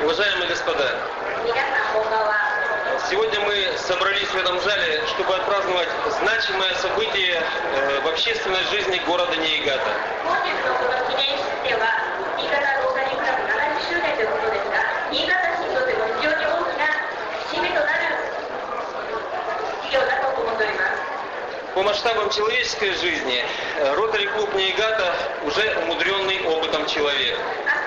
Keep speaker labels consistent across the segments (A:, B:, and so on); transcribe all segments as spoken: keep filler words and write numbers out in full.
A: Уважаемые господа, сегодня мы собрались в этом зале, чтобы отпраздновать значимое событие э, в общественной жизни города Ниигата. По масштабам человеческой жизни Ротари клуб Ниигата уже умудренный опытом человек.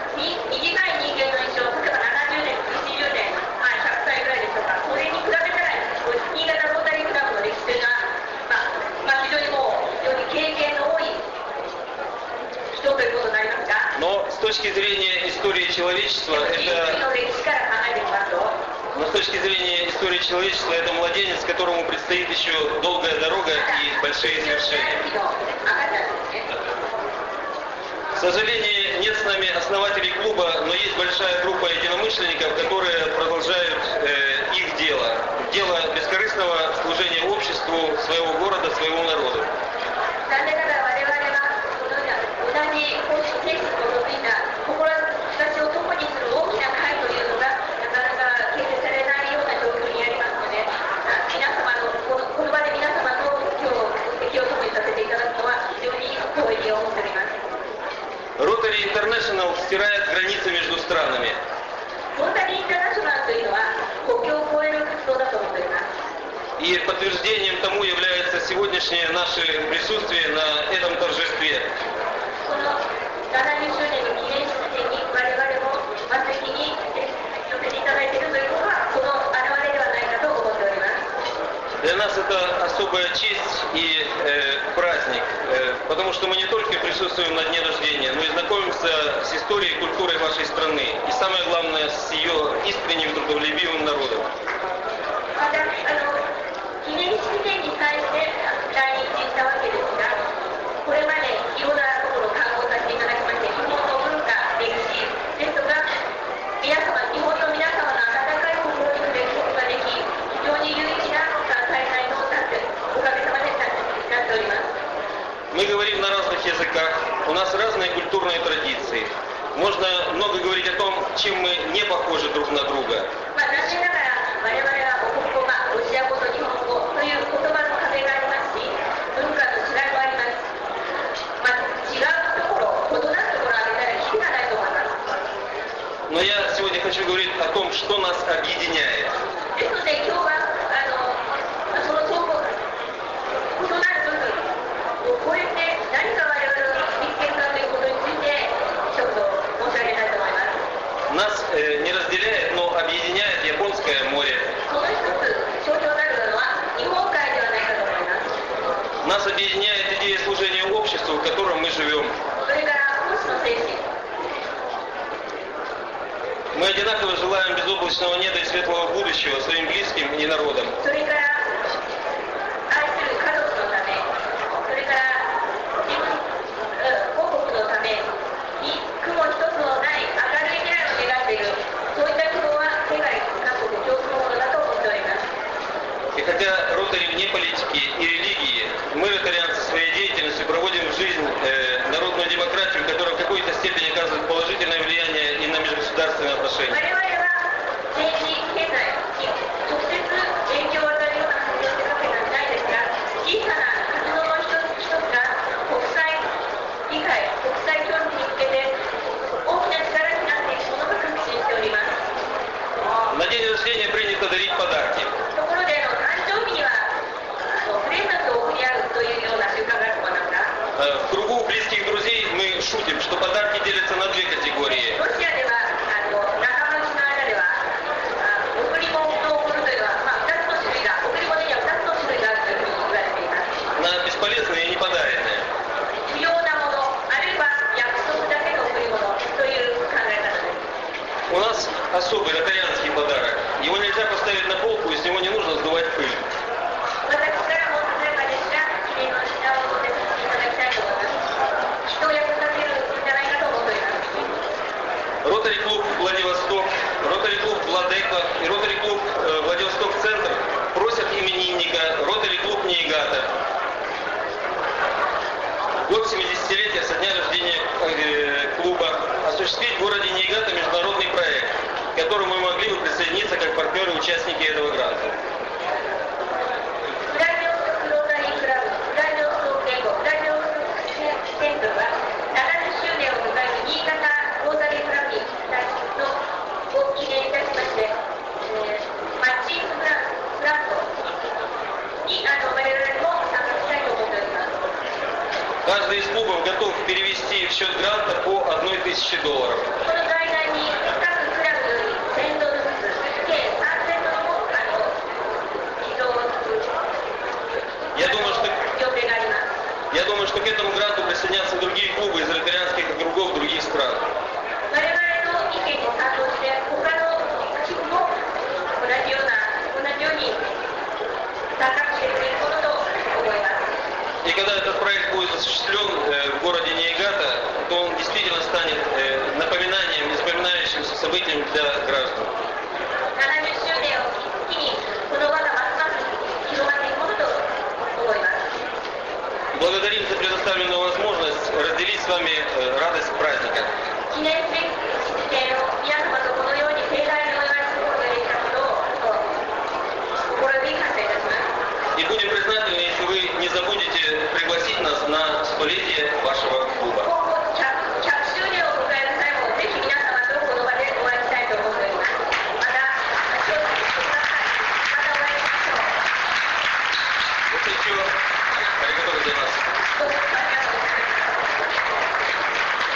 A: Но с точки зрения истории человечества, это... Но с точки зрения истории человечества, это младенец, которому предстоит еще долгая дорога и большие свершения. К сожалению, нет с нами основателей клуба, но есть большая группа единомышленников, которые продолжают э, их дело. Дело бескорыстного служения обществу, своего города, своего народа. Rotary International стирает границы между странами. И подтверждением тому является сегодняшнее наше присутствие на этом торжестве. Для нас это особая честь и э, праздник, э, потому что мы не только присутствуем на дне рождения, но и знакомимся с историей и культурой вашей страны, и самое главное, с ее искренним трудолюбивым народом. Мы говорим на разных языках, у нас разные культурные традиции. Можно много говорить о том, чем мы не похожи друг на друга. Но я сегодня хочу говорить о том, что нас объединяет. Нас э, не разделяет, но объединяет Японское море. Нас объединяет идея служения обществу, в котором мы живем. Мы одинаково желаем безоблачного неба и светлого будущего своим близким и народам. И хотя Ротари вне политики и религии, мы, ротарианцы, своей деятельностью проводим в жизнь э, народную демократию, которая в какой-то степени оказывает положительное влияние и на межгосударственные отношения. На день рождения принято дарить подарки. В кругу близких друзей мы шутим, что подарки делятся на две категории. На бесполезные и неподаренные. У нас особый ротарианский подарок. Его нельзя поставить на полку, и с него не нужно сдувать пыль. Ротари клуб Владивосток, Ротари клуб Владека и Ротари клуб э, Владивосток-центр просят именинника Ротари клуб Ниигата. Год семидесятилетия со дня рождения э, клуба осуществить в городе Ниигата международный проект. к которому мы могли бы присоединиться как партнеры и участники этого гранта.
B: プラジオクローザリークラブ、プラジオ総研吾、プラジオ支店部はななじゅっしゅうねんを迎える新潟ローザリークラブにのを記念いたしまして、えー、マッチンググラングラントにあの我々も参加したいと思っております。
A: Каждый из клубов готов перевести в счет гранта по одной тысяче долларов.
B: この財団に各クラブよりせんドルずつ、計さんぜんドルもあの寄贈する
A: Я думаю, что,
B: 予定があります。
A: я думаю, что к этому гранту присоединятся другие клубы из ротарианских округов других стран.
B: 我々の意見に賛同して他の地区も同じような同じように参加してくれるものと思います。
A: И когда этот проект будет осуществлен э, в городе Ниигата, то он действительно станет э, напоминанием, запоминающимся событием для граждан.
B: ななじゅっしゅうねんを機にこの輪がますます広がっていくものと思います。
A: Благодарим за предоставленную возможность разделить с вами э, радость праздника.
B: 記念日付を皆様とこのように盛大にお祝いすることができたことを心より感謝いたします。
A: И будем признательны, если вы не забудете пригласить нас на столетие вашего клуба.